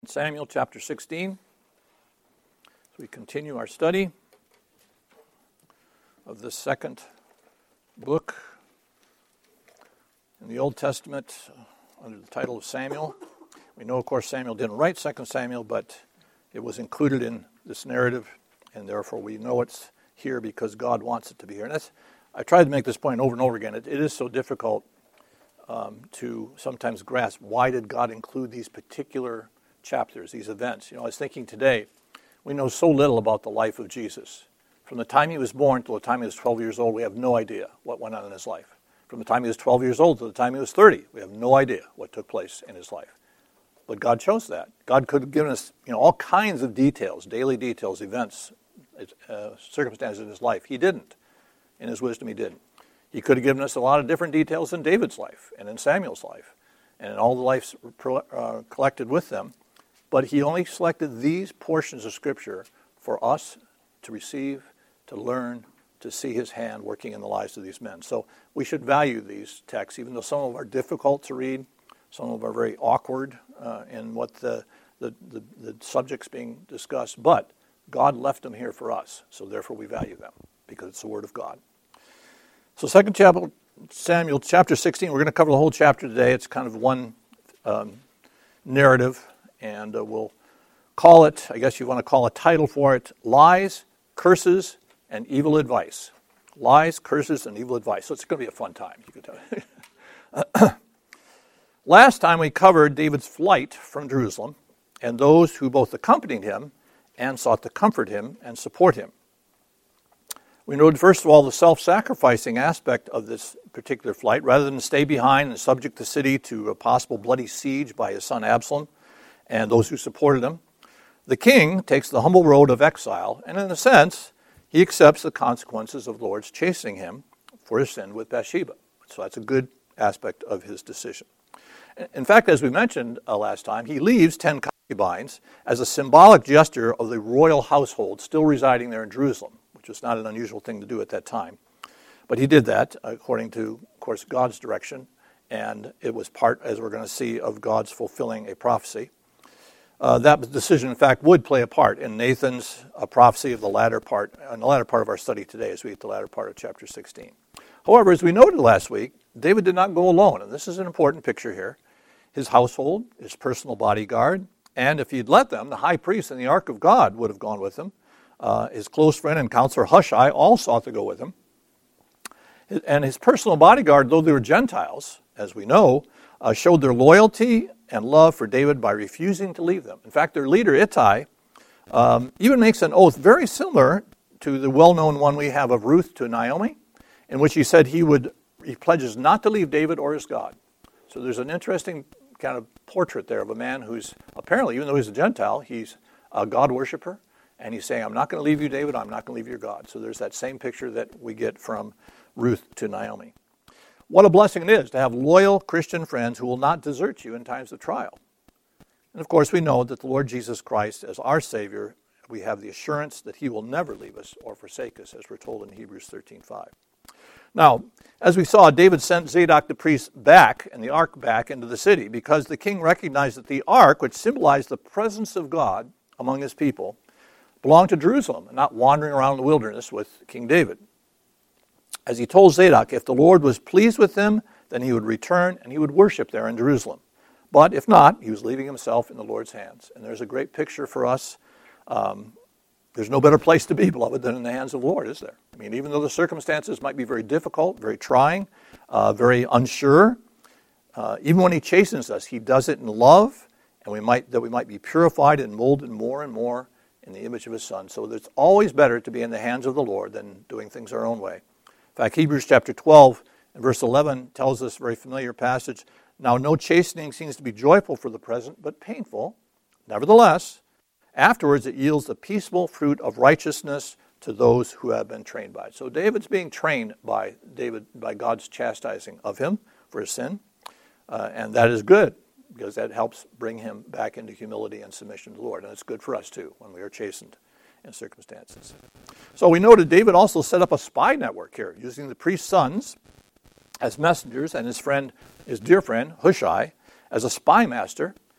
Samuel chapter 16. So we continue our study of the second book in the Old Testament under the title of Samuel. We know, of course, Samuel didn't write 2 Samuel, but it was included in this narrative, and therefore we know it's here because God wants it to be here. And I tried to make this point over and over again. It is so difficult to sometimes grasp why did God include these particular chapters, these events. I was thinking today, we know so little about the life of Jesus. From the time he was born till the time he was 12 years old, we have no idea what went on in his life. From the time he was 12 years old to the time he was 30, we have no idea what took place in his life. But God chose that. God could have given us all kinds of details, daily details, events, circumstances in his life. He didn't. In his wisdom, he didn't. He could have given us a lot of different details in David's life and in Samuel's life and in all the lives collected with them. But he only selected these portions of Scripture for us to receive, to learn, to see his hand working in the lives of these men. So we should value these texts, even though some of them are difficult to read, some of them are very awkward in what the subjects being discussed. But God left them here for us, so therefore we value them, because it's the Word of God. So 2 Samuel chapter 16, we're going to cover the whole chapter today. It's kind of one narrative. And we'll call it, I guess you want to call a title for it, Lies, Curses, and Evil Advice. Lies, Curses, and Evil Advice. So it's going to be a fun time, you can tell. Last time we covered David's flight from Jerusalem and those who both accompanied him and sought to comfort him and support him. We noted, first of all, the self-sacrificing aspect of this particular flight. Rather than stay behind and subject the city to a possible bloody siege by his son Absalom, and those who supported him, the king takes the humble road of exile, and in a sense, he accepts the consequences of the Lord's chasing him for his sin with Bathsheba. So that's a good aspect of his decision. In fact, as we mentioned last time, he leaves 10 concubines as a symbolic gesture of the royal household still residing there in Jerusalem, which was not an unusual thing to do at that time. But he did that according to, of course, God's direction, and it was part, as we're going to see, of God's fulfilling a prophecy. That decision, in fact, would play a part in Nathan's prophecy of the latter part of our study today as we get to the latter part of chapter 16. However, as we noted last week, David did not go alone, and this is an important picture here. His household, his personal bodyguard, and if he'd let them, the high priest and the ark of God would have gone with him. His close friend and counselor Hushai all sought to go with him. And his personal bodyguard, though they were Gentiles, as we know, showed their loyalty and love for David by refusing to leave them. In fact, their leader, Ittai, even makes an oath very similar to the well-known one we have of Ruth to Naomi, in which he said he pledges not to leave David or his God. So there's an interesting kind of portrait there of a man who's apparently, even though he's a Gentile, he's a God worshiper, and he's saying, I'm not going to leave you, David, I'm not going to leave your God. So there's that same picture that we get from Ruth to Naomi. What a blessing it is to have loyal Christian friends who will not desert you in times of trial. And of course, we know that the Lord Jesus Christ, as our Savior, we have the assurance that he will never leave us or forsake us, as we're told in Hebrews 13:5. Now, as we saw, David sent Zadok the priest back, and the ark back into the city, because the king recognized that the ark, which symbolized the presence of God among his people, belonged to Jerusalem, and not wandering around the wilderness with King David. As he told Zadok, if the Lord was pleased with him, then he would return and he would worship there in Jerusalem. But if not, he was leaving himself in the Lord's hands. And there's a great picture for us. There's no better place to be, beloved, than in the hands of the Lord, is there? I mean, even though the circumstances might be very difficult, very trying, very unsure, even when he chastens us, he does it in love, and that we might be purified and molded more and more in the image of his Son. So it's always better to be in the hands of the Lord than doing things our own way. In fact, Hebrews chapter 12 and verse 11 tells us a very familiar passage. Now, no chastening seems to be joyful for the present, but painful. Nevertheless, afterwards it yields the peaceable fruit of righteousness to those who have been trained by it. So David's being trained by God's chastising of him for his sin. And that is good, because that helps bring him back into humility and submission to the Lord. And it's good for us, too, when we are chastened in circumstances. So we noted David also set up a spy network here, using the priest's sons as messengers and his dear friend, Hushai, as a spy master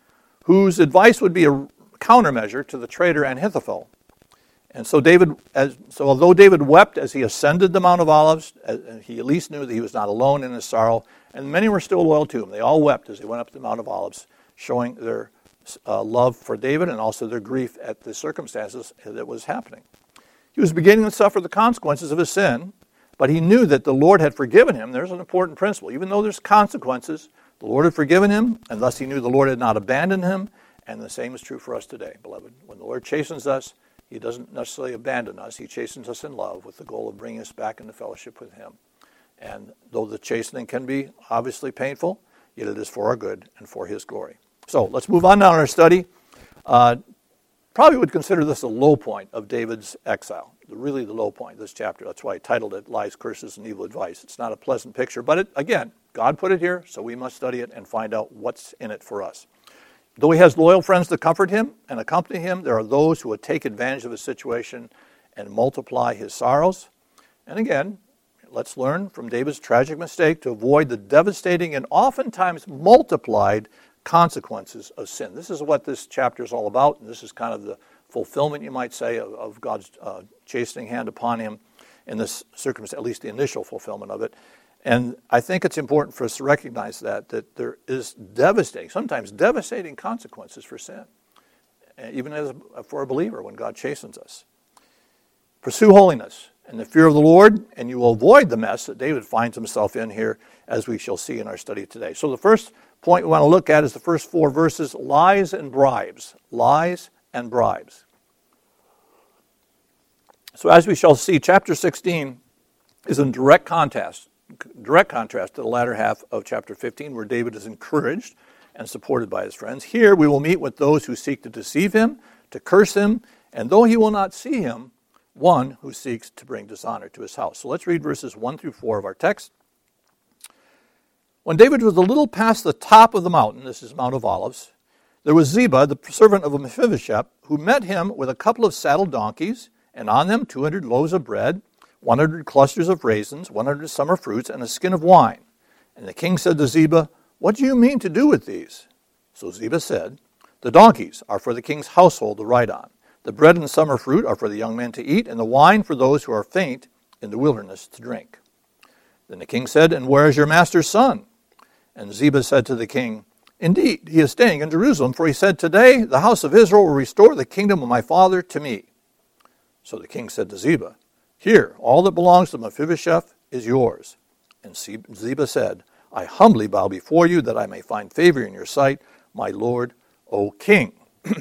whose advice would be a countermeasure to the traitor Ahithophel. And so although David wept as he ascended the Mount of Olives, he at least knew that he was not alone in his sorrow, and many were still loyal to him. They all wept as they went up the Mount of Olives, showing their love for David and also their grief at the circumstances that was happening. He was beginning to suffer the consequences of his sin, but he knew that the Lord had forgiven him. There's an important principle. Even though there's consequences, the Lord had forgiven him, and thus he knew the Lord had not abandoned him, and the same is true for us today, beloved. When the Lord chastens us, he doesn't necessarily abandon us. He chastens us in love with the goal of bringing us back into fellowship with him. And though the chastening can be obviously painful, yet it is for our good and for his glory. So let's move on now in our study. Probably would consider this a low point of David's exile, really the low point, this chapter. That's why I titled it Lies, Curses, and Evil Advice. It's not a pleasant picture, but again, God put it here, so we must study it and find out what's in it for us. Though he has loyal friends to comfort him and accompany him, there are those who would take advantage of his situation and multiply his sorrows. And again, let's learn from David's tragic mistake to avoid the devastating and oftentimes multiplied consequences of sin. This is what this chapter is all about, and this is kind of the fulfillment, you might say, of God's chastening hand upon him in this circumstance, at least the initial fulfillment of it. And I think it's important for us to recognize that there is sometimes devastating consequences for sin, even for a believer when God chastens us. Pursue holiness and the fear of the Lord, and you will avoid the mess that David finds himself in here, as we shall see in our study today. So the first point we want to look at is the first 4 verses, lies and bribes. Lies and bribes. So as we shall see, chapter 16 is in direct contrast to the latter half of chapter 15, where David is encouraged and supported by his friends. Here we will meet with those who seek to deceive him, to curse him, and though he will not see him, one who seeks to bring dishonor to his house. So let's read verses 1 through 4 of our text. When David was a little past the top of the mountain, this is Mount of Olives, there was Ziba, the servant of Mephibosheth, who met him with a couple of saddled donkeys, and on them 200 loaves of bread, 100 clusters of raisins, 100 summer fruits, and a skin of wine. And the king said to Ziba, "What do you mean to do with these?" So Ziba said, "The donkeys are for the king's household to ride on. The bread and the summer fruit are for the young men to eat, and the wine for those who are faint in the wilderness to drink." Then the king said, "And where is your master's son?" And Ziba said to the king, "Indeed, he is staying in Jerusalem, for he said, 'Today the house of Israel will restore the kingdom of my father to me.'" So the king said to Ziba, "Here, all that belongs to Mephibosheth is yours." And Ziba said, "I humbly bow before you that I may find favor in your sight, my lord, O king."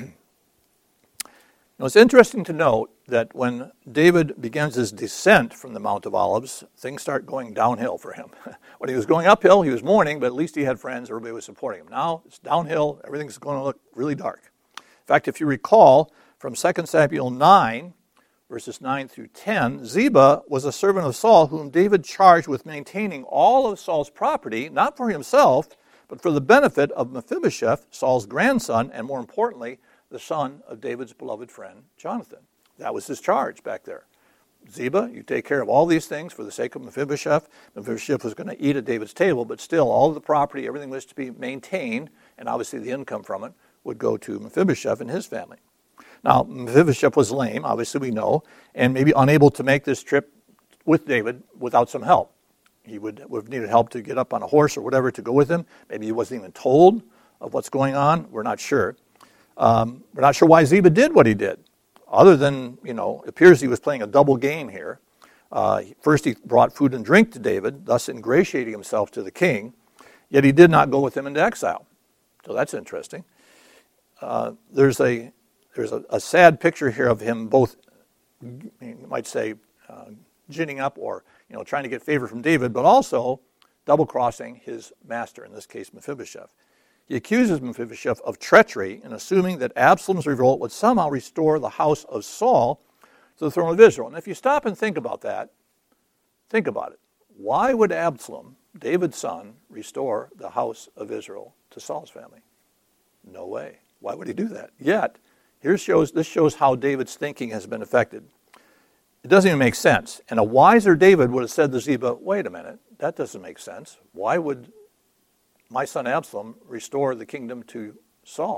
Now, it's interesting to note that when David begins his descent from the Mount of Olives, things start going downhill for him. When he was going uphill, he was mourning, but at least he had friends, everybody was supporting him. Now it's downhill, everything's going to look really dark. In fact, if you recall from 2 Samuel 9, verses 9 through 10, Ziba was a servant of Saul whom David charged with maintaining all of Saul's property, not for himself, but for the benefit of Mephibosheth, Saul's grandson, and more importantly, the son of David's beloved friend, Jonathan. That was his charge back there. Ziba, you take care of all these things for the sake of Mephibosheth. Mephibosheth was going to eat at David's table, but still all of the property, everything was to be maintained, and obviously the income from it would go to Mephibosheth and his family. Now, Mephibosheth was lame, obviously we know, and maybe unable to make this trip with David without some help. He would have needed help to get up on a horse or whatever to go with him. Maybe he wasn't even told of what's going on. We're not sure. We're not sure why Ziba did what he did, other than, it appears he was playing a double game here. First, he brought food and drink to David, thus ingratiating himself to the king, yet he did not go with him into exile. So that's interesting. There's a sad picture here of him both, you might say, ginning up or trying to get favor from David, but also double-crossing his master, in this case Mephibosheth. He accuses Mephibosheth of treachery in assuming that Absalom's revolt would somehow restore the house of Saul to the throne of Israel. And if you stop and think about that, think about it. Why would Absalom, David's son, restore the house of Israel to Saul's family? No way. Why would he do that? Yet, this shows how David's thinking has been affected. It doesn't even make sense. And a wiser David would have said to Ziba, "Wait a minute, that doesn't make sense. Why would my son Absalom restore the kingdom to Saul?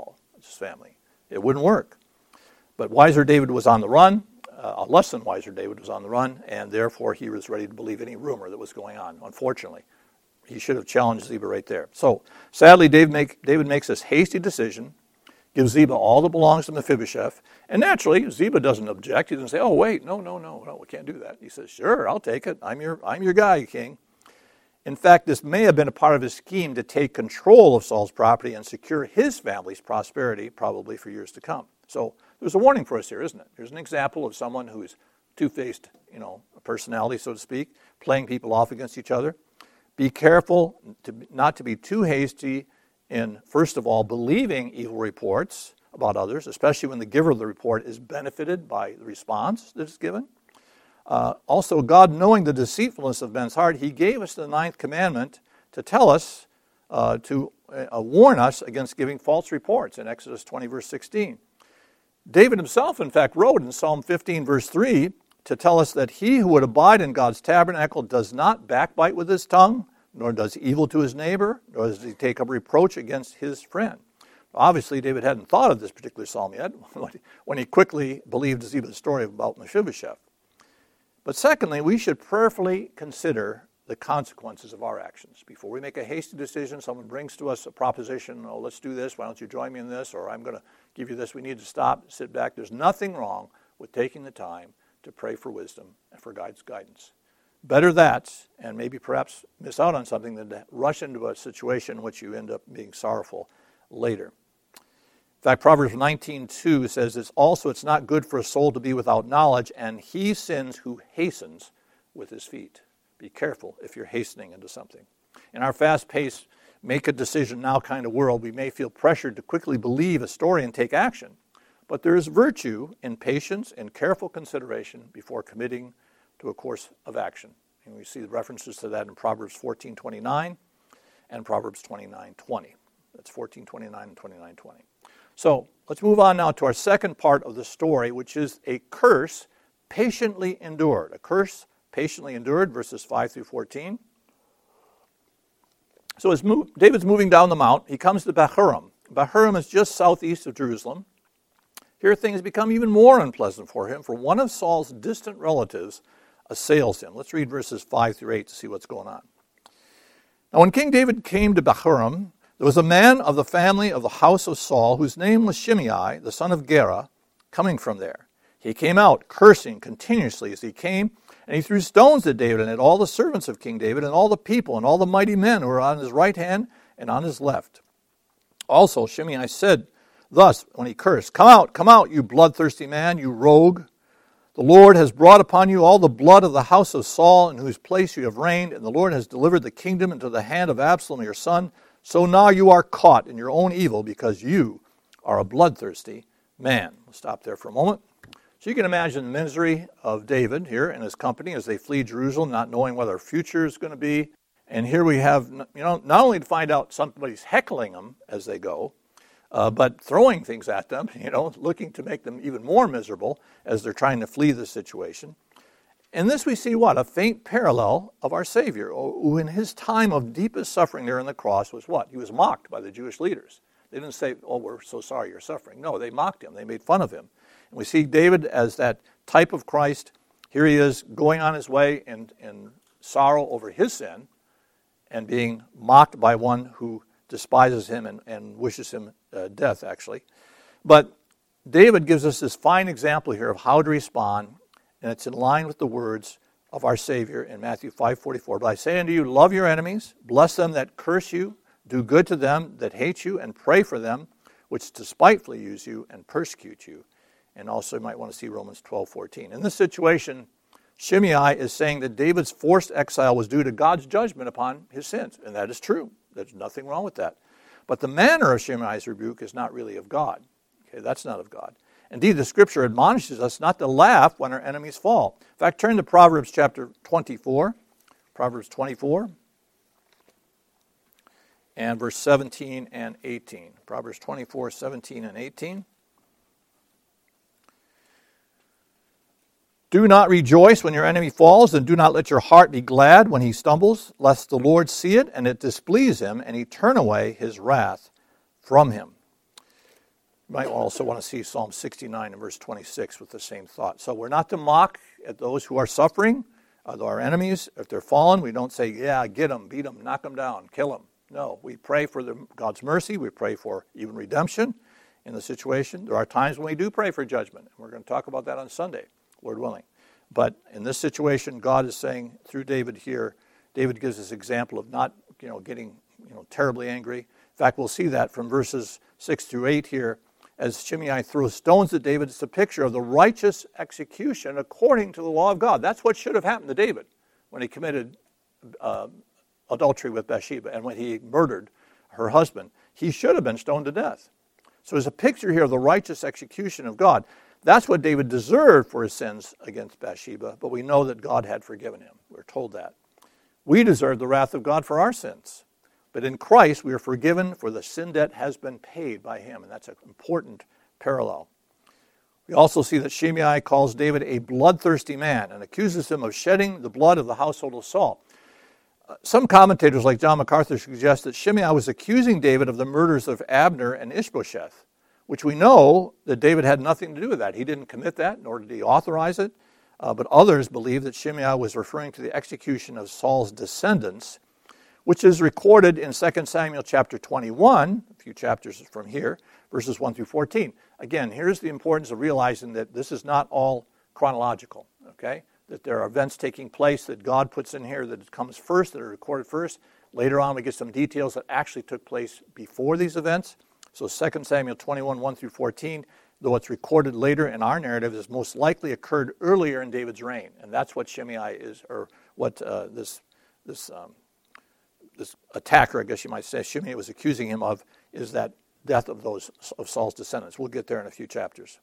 his family. It wouldn't work. But wiser David was on the run. Less than wiser David was on the run, and therefore he was ready to believe any rumor that was going on, unfortunately. He should have challenged Ziba right there. So, sadly, David makes this hasty decision, gives Ziba all that belongs to Mephibosheth, and naturally, Ziba doesn't object. He doesn't say, oh, wait, no, we can't do that. He says, sure, I'll take it. I'm your guy, king. In fact, this may have been a part of his scheme to take control of Saul's property and secure his family's prosperity, probably for years to come. So there's a warning for us here, isn't it? There's an example of someone who's two-faced, a personality, so to speak, playing people off against each other. Be careful not to be too hasty in, first of all, believing evil reports about others, especially when the giver of the report is benefited by the response that is given. Also, God, knowing the deceitfulness of men's heart, he gave us the 9th commandment to tell us, to warn us against giving false reports in Exodus 20, verse 16. David himself, in fact, wrote in Psalm 15, verse 3, to tell us that he who would abide in God's tabernacle does not backbite with his tongue, nor does evil to his neighbor, nor does he take up reproach against his friend. Obviously, David hadn't thought of this particular psalm yet when he quickly believed Ziba's story about Mephibosheth. But secondly, we should prayerfully consider the consequences of our actions. Before we make a hasty decision, someone brings to us a proposition, oh, let's do this, why don't you join me in this, or I'm going to give you this, we need to stop, sit back. There's nothing wrong with taking the time to pray for wisdom and for God's guidance. Better that, and maybe perhaps miss out on something, than to rush into a situation in which you end up being sorrowful later. In fact, Proverbs 19:2 says, it's not good for a soul to be without knowledge, and he sins who hastens with his feet. Be careful if you're hastening into something. In our fast-paced, make-a-decision-now kind of world, we may feel pressured to quickly believe a story and take action. But there is virtue in patience and careful consideration before committing to a course of action. And we see the references to that in Proverbs 14:29 and Proverbs 29:20. That's 14:29 and 29:20. So let's move on now to our second part of the story, which is a curse patiently endured. A curse patiently endured, verses 5 through 14. So as David's moving down the mount, he comes to Bahurim. Bahurim is just southeast of Jerusalem. Here things become even more unpleasant for him, for one of Saul's distant relatives assails him. Let's read verses 5 through 8 to see what's going on. Now when King David came to Bahurim, there was a man of the family of the house of Saul, whose name was Shimei, the son of Gera, coming from there. He came out, cursing continuously as he came, and he threw stones at David and at all the servants of King David and all the people and all the mighty men who were on his right hand and on his left. Also Shimei said thus when he cursed, come out, you bloodthirsty man, you rogue. The Lord has brought upon you all the blood of the house of Saul, in whose place you have reigned, and the Lord has delivered the kingdom into the hand of Absalom your son. So now you are caught in your own evil, because you are a bloodthirsty man. We'll stop there for a moment. So you can imagine the misery of David here and his company as they flee Jerusalem, not knowing what their future is going to be. And here we have, not only to find out somebody's heckling them as they go, but throwing things at them, looking to make them even more miserable as they're trying to flee the situation. In this we see what? A faint parallel of our Savior, who in his time of deepest suffering there on the cross was what? He was mocked by the Jewish leaders. They didn't say, oh, we're so sorry you're suffering. No, they mocked him. They made fun of him. And we see David as that type of Christ. Here he is going on his way in sorrow over his sin and being mocked by one who despises him and wishes him death, actually. But David gives us this fine example here of how to respond, and it's in line with the words of our Savior in Matthew 5:44. But I say unto you, love your enemies, bless them that curse you, do good to them that hate you, and pray for them which despitefully use you and persecute you. And also you might want to see Romans 12:14. In this situation, Shimei is saying that David's forced exile was due to God's judgment upon his sins. And that is true. There's nothing wrong with that. But the manner of Shimei's rebuke is not really of God. Okay, that's not of God. Indeed, the Scripture admonishes us not to laugh when our enemies fall. In fact, turn to Proverbs chapter 24. Proverbs 24. And verse 17 and 18. Proverbs 24, 17 and 18. Do not rejoice when your enemy falls, and do not let your heart be glad when he stumbles, lest the Lord see it and it displease him, and he turn away his wrath from him. might also want to see Psalm 69 and verse 26 with the same thought. So we're not to mock at those who are suffering, our enemies. If they're fallen, we don't say, yeah, get them, beat them, knock them down, kill them. No, we pray for God's mercy. We pray for even redemption in the situation. There are times when we do pray for judgment, and we're going to talk about that on Sunday, Lord willing. But in this situation, God is saying through David here, David gives this example of not, getting, terribly angry. In fact, we'll see that from verses 6 through 8 here. As Shimei throws stones at David, it's a picture of the righteous execution according to the law of God. That's what should have happened to David when he committed adultery with Bathsheba and when he murdered her husband. He should have been stoned to death. So there's a picture here of the righteous execution of God. That's what David deserved for his sins against Bathsheba, but we know that God had forgiven him. We're told that. We deserve the wrath of God for our sins. But in Christ, we are forgiven, for the sin debt has been paid by him. And that's an important parallel. We also see that Shimei calls David a bloodthirsty man and accuses him of shedding the blood of the household of Saul. Some commentators, like John MacArthur, suggest that Shimei was accusing David of the murders of Abner and Ishbosheth, which we know that David had nothing to do with that. He didn't commit that, nor did he authorize it. But others believe that Shimei was referring to the execution of Saul's descendants, which is recorded in 2 Samuel chapter 21, a few chapters from here, verses 1 through 14. Again, here's the importance of realizing that this is not all chronological, okay? That there are events taking place that God puts in here that comes first, that are recorded first. Later on, we get some details that actually took place before these events. So 2 Samuel 21, 1 through 14, though it's recorded later in our narrative, is most likely occurred earlier in David's reign. And that's what Shimei is, or what this attacker, I guess you might say, Shimei was accusing him of, is that death of Saul's descendants. We'll get there in a few chapters.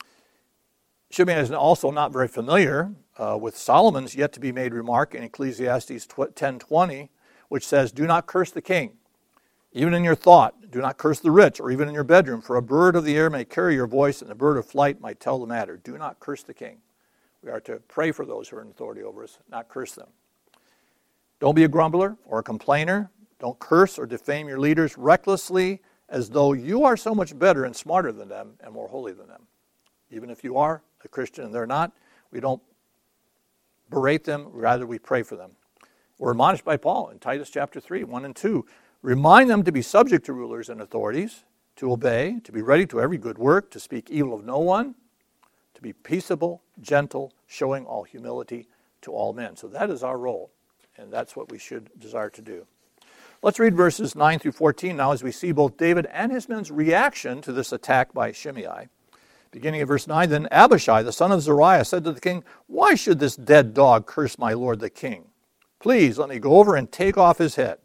Shimei is also not very familiar with Solomon's yet-to-be-made remark in Ecclesiastes 10:20, which says, do not curse the king. Even in your thought, do not curse the rich, or even in your bedroom, for a bird of the air may carry your voice, and a bird of flight might tell the matter. Do not curse the king. We are to pray for those who are in authority over us, not curse them. Don't be a grumbler or a complainer. Don't curse or defame your leaders recklessly, as though you are so much better and smarter than them and more holy than them. Even if you are a Christian and they're not, we don't berate them, rather we pray for them. We're admonished by Paul in Titus chapter 3, 1 and 2. Remind them to be subject to rulers and authorities, to obey, to be ready to every good work, to speak evil of no one, to be peaceable, gentle, showing all humility to all men. So that is our role, and that's what we should desire to do. Let's read verses 9 through 14 now as we see both David and his men's reaction to this attack by Shimei. Beginning at verse 9, then Abishai, the son of Zeruiah, said to the king, why should this dead dog curse my lord the king? Please let me go over and take off his head.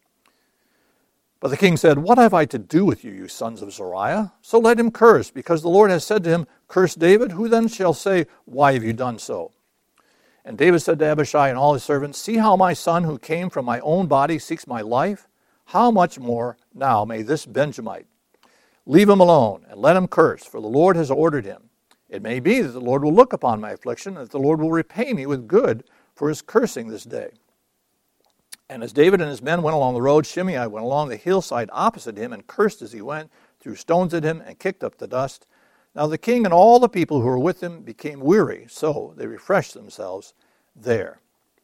But the king said, what have I to do with you, you sons of Zeruiah? So let him curse, because the Lord has said to him, curse David. Who then shall say, why have you done so? And David said to Abishai and all his servants, see how my son who came from my own body seeks my life? How much more now may this Benjamite? Leave him alone and let him curse, for the Lord has ordered him. It may be that the Lord will look upon my affliction, and that the Lord will repay me with good for his cursing this day. And as David and his men went along the road, Shimei went along the hillside opposite him and cursed as he went, threw stones at him, and kicked up the dust. Now the king and all the people who were with him became weary, so they refreshed themselves there.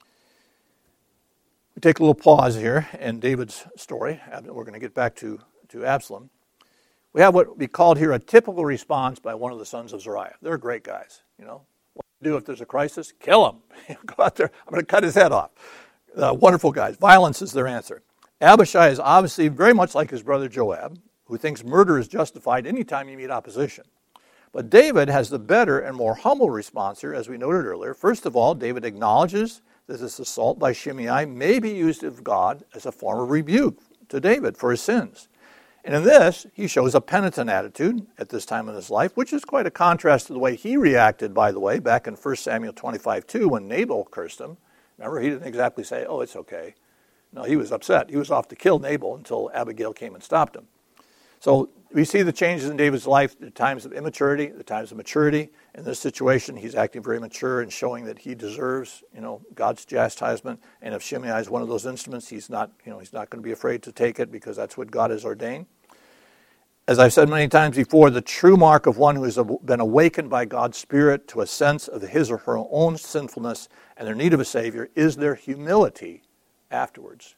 We take a little pause here in David's story. We're going to get back to Absalom. We have what we called here a typical response by one of the sons of Zeruiah. They're great guys, you know. What do you do if there's a crisis? Kill him. Go out there. I'm going to cut his head off. Wonderful guys. Violence is their answer. Abishai is obviously very much like his brother Joab, who thinks murder is justified anytime you meet opposition. But David has the better and more humble response here, as we noted earlier. First of all, David acknowledges that this assault by Shimei may be used of God as a form of rebuke to David for his sins. And in this, he shows a penitent attitude at this time in his life, which is quite a contrast to the way he reacted, by the way, back in 1 Samuel 25:2 when Nabal cursed him. Remember, he didn't exactly say, oh, it's okay. No, he was upset. He was off to kill Nabal until Abigail came and stopped him. So we see the changes in David's life, the times of immaturity, the times of maturity. In this situation, he's acting very mature and showing that he deserves, God's chastisement. And if Shimei is one of those instruments, he's not going to be afraid to take it because that's what God has ordained. As I've said many times before, the true mark of one who has been awakened by God's Spirit to a sense of his or her own sinfulness and their need of a Savior is their humility afterwards.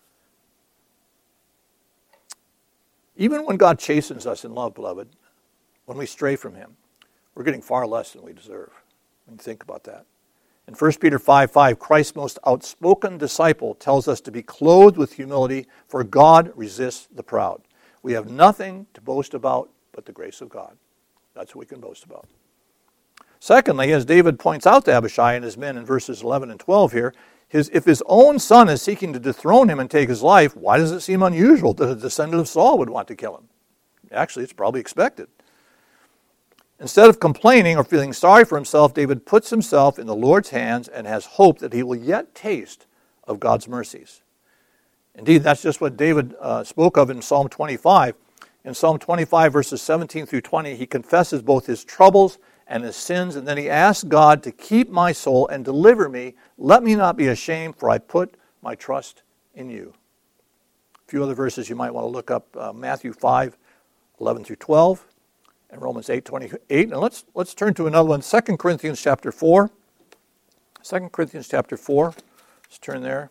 Even when God chastens us in love, beloved, when we stray from him, we're getting far less than we deserve. When you think about that. In 1 Peter 5:5, Christ's most outspoken disciple tells us to be clothed with humility, for God resists the proud. We have nothing to boast about but the grace of God. That's what we can boast about. Secondly, as David points out to Abishai and his men in verses 11 and 12 here, if his own son is seeking to dethrone him and take his life, why does it seem unusual that a descendant of Saul would want to kill him? Actually, it's probably expected. Instead of complaining or feeling sorry for himself, David puts himself in the Lord's hands and has hope that he will yet taste of God's mercies. Indeed, that's just what David spoke of in Psalm 25. In Psalm 25, verses 17 through 20, he confesses both his troubles and his sins, and then he asks God to keep my soul and deliver me. Let me not be ashamed, for I put my trust in you. A few other verses you might want to look up, Matthew 5, 11 through 12, and Romans 8, 28. And let's turn to another one, 2 Corinthians chapter 4. 2 Corinthians chapter 4. Let's turn there.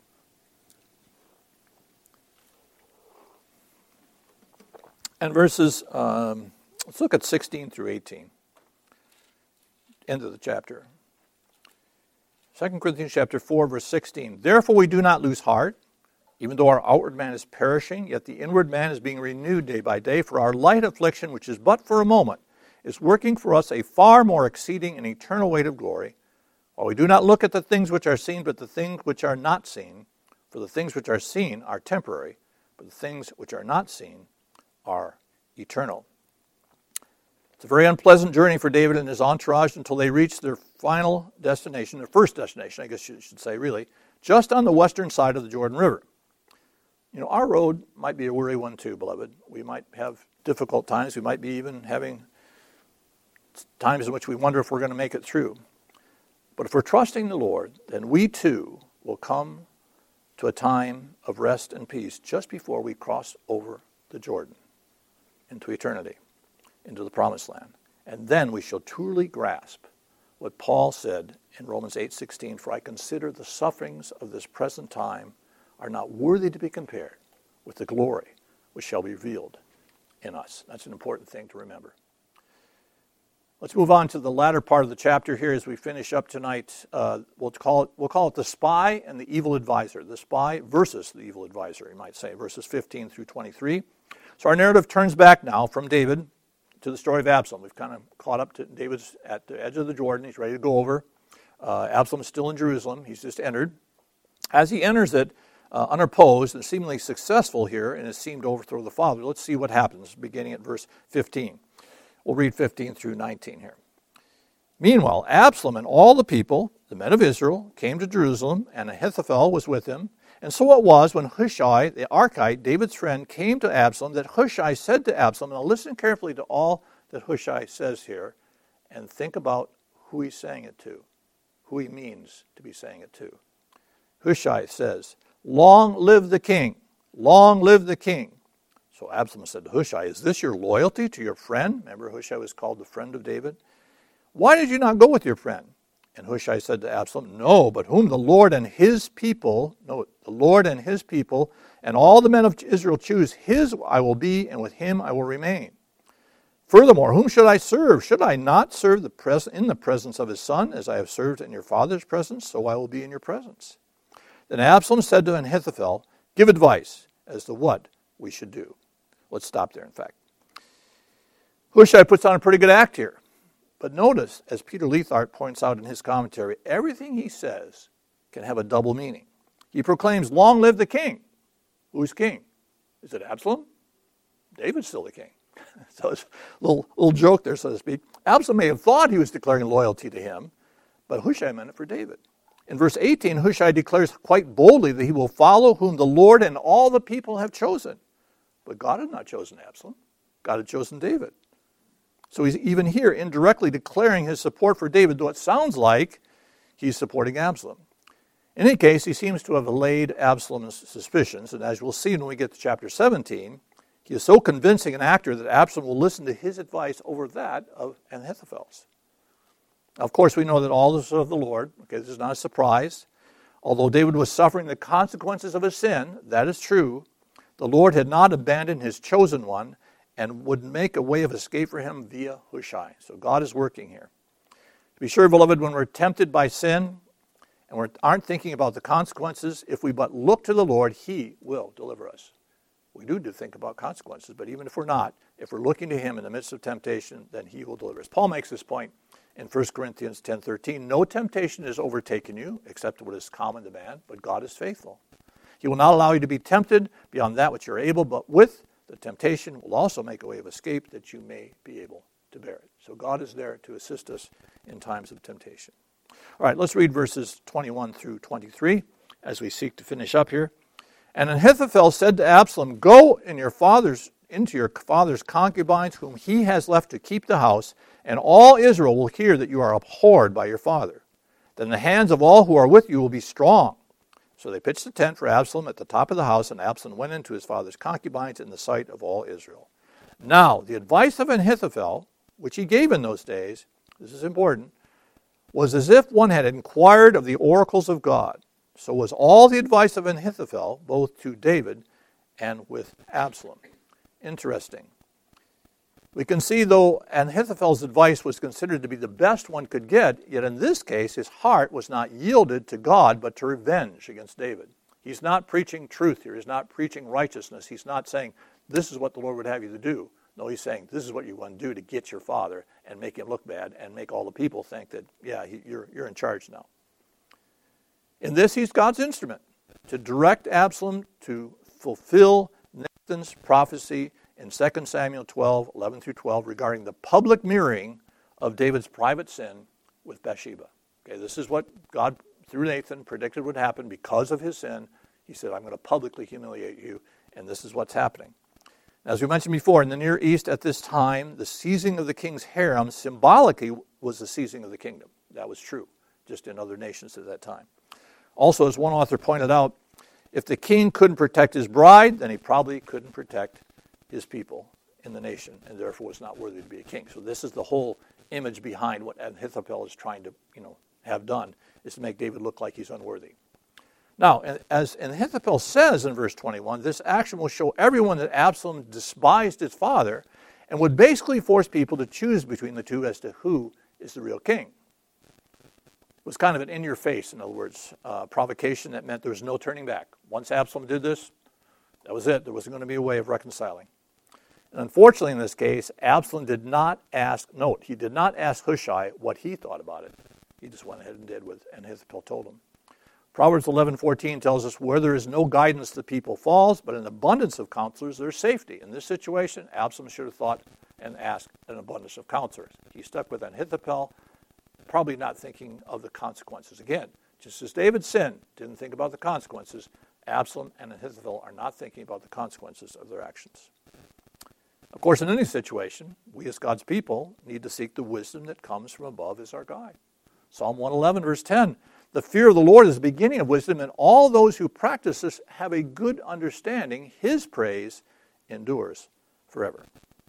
And verses, let's look at 16 through 18. End of the chapter. 2 Corinthians chapter 4, verse 16. Therefore we do not lose heart, even though our outward man is perishing, yet the inward man is being renewed day by day. For our light affliction, which is but for a moment, is working for us a far more exceeding and eternal weight of glory. While we do not look at the things which are seen, but the things which are not seen. For the things which are seen are temporary, but the things which are not seen are eternal. It's a very unpleasant journey for David and his entourage until they reach their final destination, their first destination, I guess you should say, really, just on the western side of the Jordan River. You know, our road might be a weary one too, beloved. We might have difficult times. We might be even having times in which we wonder if we're going to make it through. But if we're trusting the Lord, then we too will come to a time of rest and peace just before we cross over the Jordan into eternity, into the promised land. And then we shall truly grasp what Paul said in Romans 8:16, for I consider the sufferings of this present time are not worthy to be compared with the glory which shall be revealed in us. That's an important thing to remember. Let's move on to the latter part of the chapter here as we finish up tonight. We'll call it the spy and the evil advisor. The spy versus the evil advisor, you might say, verses 15 through 23. So our narrative turns back now from David to the story of Absalom. We've kind of caught up to David's at the edge of the Jordan. He's ready to go over. Absalom's still in Jerusalem. He's just entered. As he enters it, unopposed and seemingly successful here, and has seemed to overthrow the father. Let's see what happens, beginning at verse 15. We'll read 15 through 19 here. Meanwhile, Absalom and all the people, the men of Israel, came to Jerusalem, and Ahithophel was with him. And so it was when Hushai, the Archite, David's friend, came to Absalom, that Hushai said to Absalom, now listen carefully to all that Hushai says here, and think about who he's saying it to, who he means to be saying it to. Hushai says, long live the king, long live the king. So Absalom said to Hushai, is this your loyalty to your friend? Remember, Hushai was called the friend of David. Why did you not go with your friend? And Hushai said to Absalom, no, but whom the Lord and his people, note, the Lord and his people, and all the men of Israel choose, his I will be, and with him I will remain. Furthermore, whom should I serve? Should I not serve in the presence of his son, as I have served in your father's presence, so I will be in your presence? Then Absalom said to Ahithophel, give advice as to what we should do. Let's stop there, in fact. Hushai puts on a pretty good act here. But notice, as Peter Leithart points out in his commentary, everything he says can have a double meaning. He proclaims, long live the king. Who's king? Is it Absalom? David's still the king. So it's a little joke there, so to speak. Absalom may have thought he was declaring loyalty to him, but Hushai meant it for David. In verse 18, Hushai declares quite boldly that he will follow whom the Lord and all the people have chosen. But God had not chosen Absalom. God had chosen David. So he's even here indirectly declaring his support for David, though it sounds like he's supporting Absalom. In any case, he seems to have allayed Absalom's suspicions, and as we'll see when we get to chapter 17, He is so convincing an actor that Absalom will listen to his advice over that of Ahithophel's. Of course, we know that all this is of the Lord. Okay, this is not a surprise. Although David was suffering the consequences of his sin, that is true, the Lord had not abandoned his chosen one and would make a way of escape for him via Hushai. So God is working here. To be sure, beloved, when we're tempted by sin and we aren't thinking about the consequences, if we but look to the Lord, He will deliver us. We do think about consequences, but even if we're not, if we're looking to Him in the midst of temptation, then He will deliver us. Paul makes this point in 1 Corinthians 10:13. No temptation has overtaken you, except what is common to man, but God is faithful. He will not allow you to be tempted beyond that which you're able, but with the temptation will also make a way of escape that you may be able to bear it. So God is there to assist us in times of temptation. All right, let's read verses 21 through 23 as we seek to finish up here. And Ahithophel said to Absalom, go into your father's concubines, whom he has left to keep the house, and all Israel will hear that you are abhorred by your father. Then the hands of all who are with you will be strong. So they pitched a tent for Absalom at the top of the house, and Absalom went into his father's concubines in the sight of all Israel. Now, the advice of Ahithophel, which he gave in those days, this is important, was as if one had inquired of the oracles of God. So was all the advice of Ahithophel, both to David and with Absalom. Interesting. We can see, though, Ahithophel's advice was considered to be the best one could get, yet in this case his heart was not yielded to God, but to revenge against David. He's not preaching truth here. He's not preaching righteousness. He's not saying, this is what the Lord would have you to do. No, he's saying, this is what you want to do to get your father and make him look bad and make all the people think that, yeah, you're in charge now. In this, he's God's instrument to direct Absalom to fulfill Nathan's prophecy in 2 Samuel 12, 11 through 12, regarding the public mirroring of David's private sin with Bathsheba. Okay, this is what God, through Nathan, predicted would happen because of his sin. He said, I'm going to publicly humiliate you, and this is what's happening. As we mentioned before, in the Near East at this time, the seizing of the king's harem symbolically was the seizing of the kingdom. That was true, just in other nations at that time. Also, as one author pointed out, if the king couldn't protect his bride, then he probably couldn't protect his people in the nation, and therefore was not worthy to be a king. So this is the whole image behind what Ahithophel is trying to, have done, is to make David look like he's unworthy. Now, as Ahithophel says in verse 21, this action will show everyone that Absalom despised his father and would basically force people to choose between the two as to who is the real king. It was kind of an in-your-face, in other words, provocation that meant there was no turning back. Once Absalom did this, that was it. There wasn't going to be a way of reconciling. And unfortunately, in this case, Absalom did not ask Hushai what he thought about it. He just went ahead and did what Ahithophel told him. Proverbs 11:14 tells us, where there is no guidance, the people falls, but in abundance of counselors, there's safety. In this situation, Absalom should have thought and asked an abundance of counselors. He stuck with Ahithophel, probably not thinking of the consequences. Again, just as David sinned, didn't think about the consequences, Absalom and Ahithophel are not thinking about the consequences of their actions. Of course, in any situation, we as God's people need to seek the wisdom that comes from above as our guide. Psalm 111, verse 10, the fear of the Lord is the beginning of wisdom, and all those who practice this have a good understanding. His praise endures forever.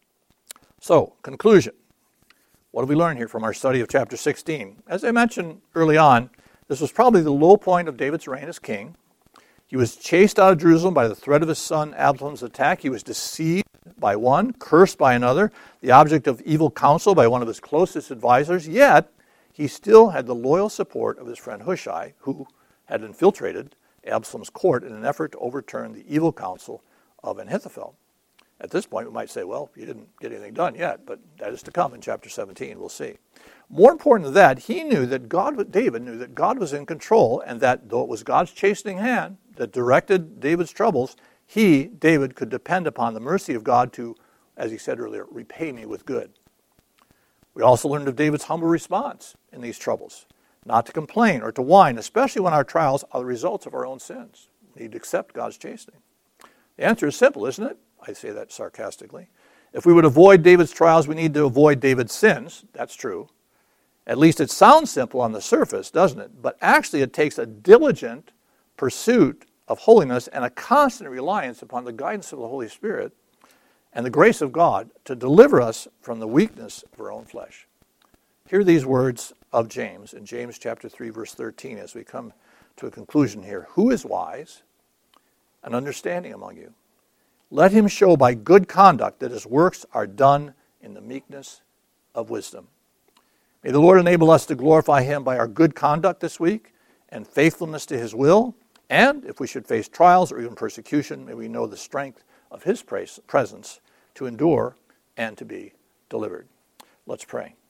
So, conclusion. What have we learned here from our study of chapter 16? As I mentioned early on, this was probably the low point of David's reign as king. He was chased out of Jerusalem by the threat of his son Absalom's attack. He was deceived by one, cursed by another, the object of evil counsel by one of his closest advisors, yet he still had the loyal support of his friend Hushai, who had infiltrated Absalom's court in an effort to overturn the evil counsel of Ahithophel. At this point, we might say, well, you didn't get anything done yet, but that is to come in chapter 17. We'll see. More important than that, David knew that God was in control, and that though it was God's chastening hand that directed David's troubles, David, could depend upon the mercy of God to, as he said earlier, repay me with good. We also learned of David's humble response in these troubles, not to complain or to whine, especially when our trials are the results of our own sins. We need to accept God's chastening. The answer is simple, isn't it? I say that sarcastically. If we would avoid David's trials, we need to avoid David's sins. That's true. At least it sounds simple on the surface, doesn't it? But actually it takes a diligent pursuit of holiness and a constant reliance upon the guidance of the Holy Spirit and the grace of God to deliver us from the weakness of our own flesh. Hear these words of James in James chapter 3, verse 13, as we come to a conclusion here. Who is wise and understanding among you? Let him show by good conduct that his works are done in the meekness of wisdom. May the Lord enable us to glorify him by our good conduct this week and faithfulness to his will. And if we should face trials or even persecution, may we know the strength of his presence to endure and to be delivered. Let's pray.